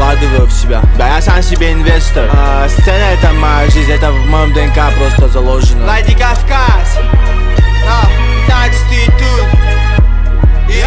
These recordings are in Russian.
вкладываю в себя. Да, я сам себе инвестор. Сцена — это моя жизнь, это в моем ДНК просто заложено. Владикавказ, 15-й тут. И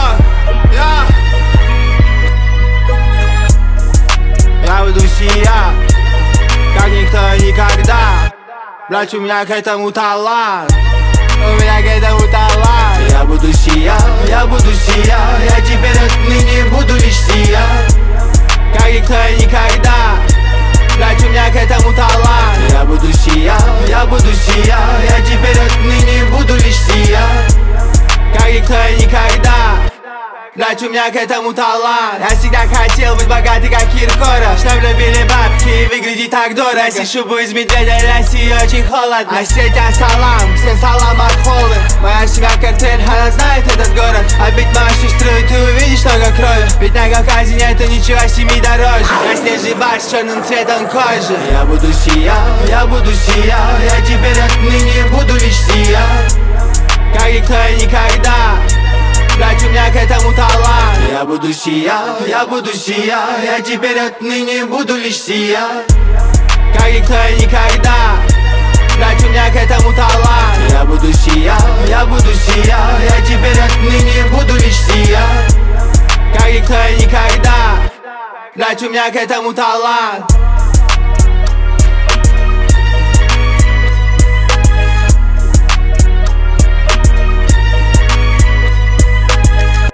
я буду сиять, как никто никогда. Блять, у меня к этому талант. У меня к этому талант. Я буду сиять, я теперь отныне буду лишь сиять, как никто никогда. Блять, у меня к этому талант. Я буду сиять, я теперь отныне буду лишь сиять, как никто никогда. Блять, у меня к этому талант. Я всегда хотел быть богатый, как Киркоров, чтоб любили бабки и выглядеть так дорого. Если шубу из медведя, России очень холодно. А сетя салам, всем салам от холы. Моя семья картель, она знает этот город. А бить мою сестру, и ты увидишь много крови. Ведь на Кавказе нету ничего 7 дороже. Я снежный барс с черным цветом кожи. Я буду сиять, я теперь отныне буду лишь сиять, как никто никогда. Блять, у меня к этому талант. Я буду сиять, я теперь отныне буду лишь сиять, как никто никогда. Блять, у меня к этому талант. Я буду сиять, я теперь отныне буду лишь сиять, как никто никогда. Блять, у меня к этому талант.